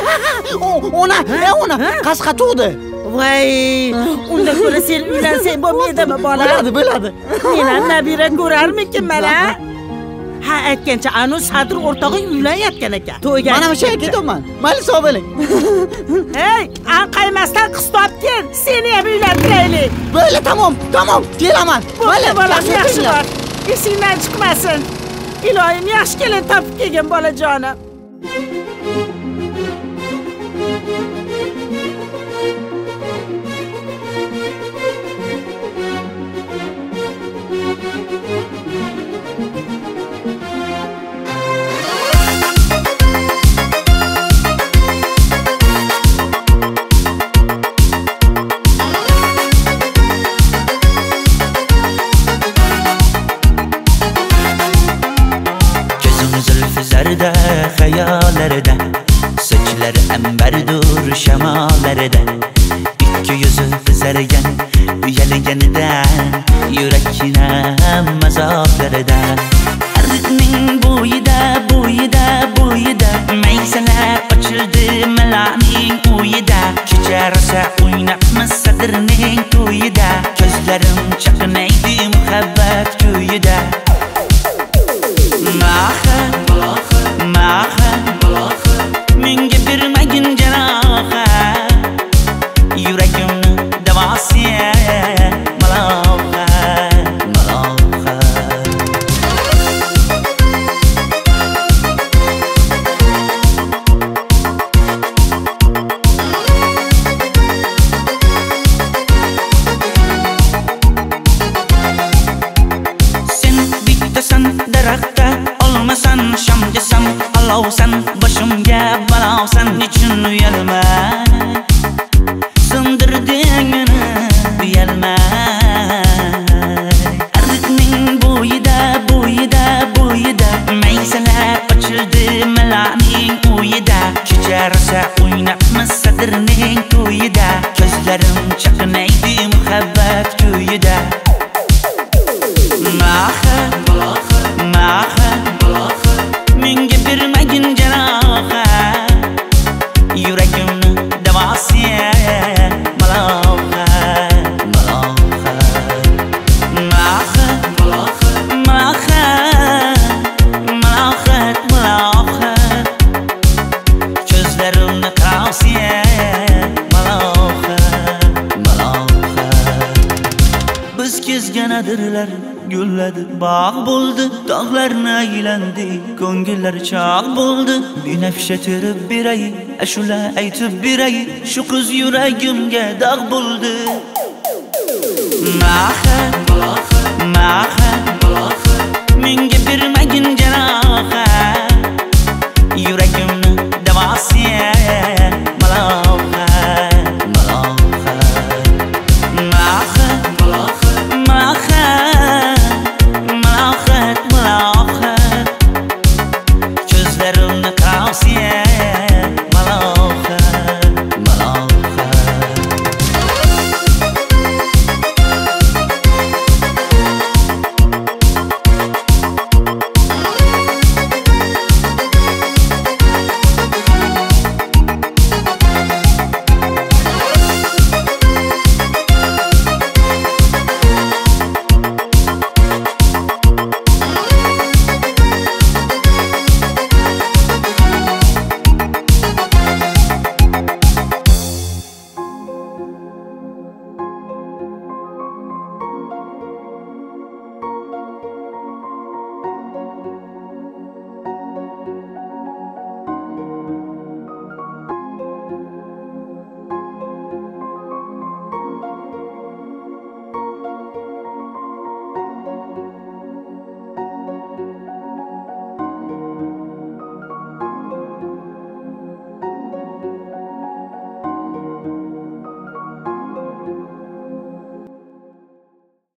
Ona qasqa tug'di. Voy, unda ko'ra sen uylansang bo'lmaydimi bola? Bo'ladi. Men ham nabira ko'rarmikin mana? Ha, aytgancha anu Sadir o'rtog'ing uylanayotgan ekan. To'yga. Mana shu yerga ketaman. Mayli sog' bo'ling. Hey, anqaymasdan qiz topgin. Seni ham uylantiraylik. Bo'ldi, tamom. Kelaman. Mayli, bolam yaxshi bor. Esingdan chiqmasin. Iloyim yaxshi kelin topib kelgin bolajonim. Zarda hayallarda, sochlari ambardur shamollarda, ikki yuzi qizargan uyalganidan, yurakkinam azoblarida. Arqning bo'yida maysalar ochildi malaning uyida. Kecharsa o'ynabmiz Sadirning to'yida, ko'zlarim chaqnaydi muhabbat kuyida. Menga bermagin jarohat, yuragimni davosiya malohat. Sen bittasan daraxtda, olmasan shamgasan, olovsan boshimga balosan. Nechun uyalmay sindirding meni, uyalmay. Arqning bo'yida maysalar ochildi malaning uyida. Kecharsa o'ynabmiz Sadirning to'yida, ko'zlarim chaqnaydi muhabbat kuyida. Menga bermagin jarohat, yuragimni davosiya malohat. Ko'zlarimni qarosiya malohat. Biz kezgan adirlar gulladi, bog' bo'ldi, tog'larni aylandi, ko'ngillar chog' bo'ldi. Binafsha terib beray, ashula aytib beray, shu qiz yuragimga dog' bo'ldi. Menga bir